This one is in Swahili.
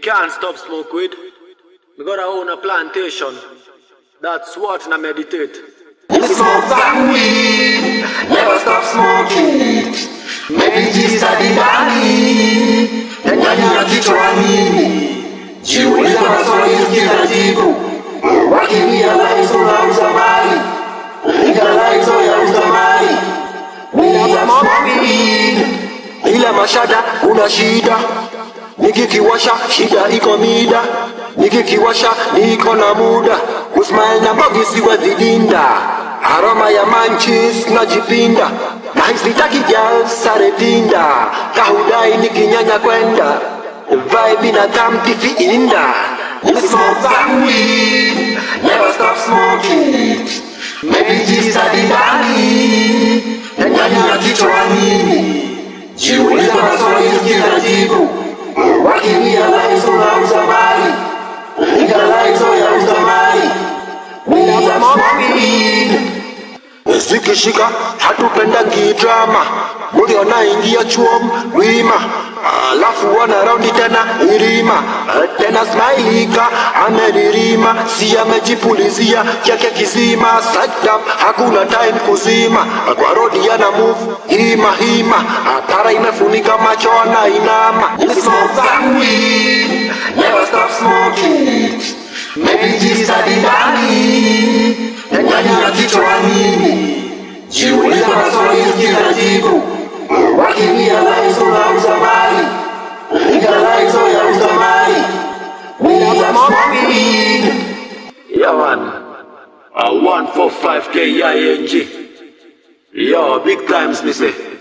can't stop smoke weed. Me gotta own a plantation. That's what I meditate. You smoke that weed, never stop smoking. Maybe Jesus the daddy, and then you teach me. You will never saw you kill the people. What can we realize on our Samari? Legalize on your Samari. We smoke weed. Ila mashada una shida. Nikikiwasha shida iko mida. Nikikiwasha niko na muda. Usmail na bogi siwe vidinda. Aroma ya manchis na jipinda. Na hisitaki girl sare dinda. Kahudai nikinyanya kwenda. Vibe na tamti fi inda. You smoke that weed, never stop smoking. Maybe Jesus the daddy, and then you teach me. You will never saw you kill the people. What can we realize on our Samari? Legalize on your Samari. We smoke weed. Zikishika hatupendangi drama. Muri wanaingia chuom wima. Alafu wana raundi tena irima. Tena smailika ameririma. Si amejipulizia yake kizima. Saddam hakuna time kuzima. Kwa rodi yana move hima. Tara imefunika macho na inama. You smoke that weed, never stop smoking. Maybe Jesus the daddy, and then you teach me. You will never saw you kill the people. What can we realize on our Samari? Legalize on your Samari. We smoke weed. Yeah man, 145K ING. Yo, big times me say.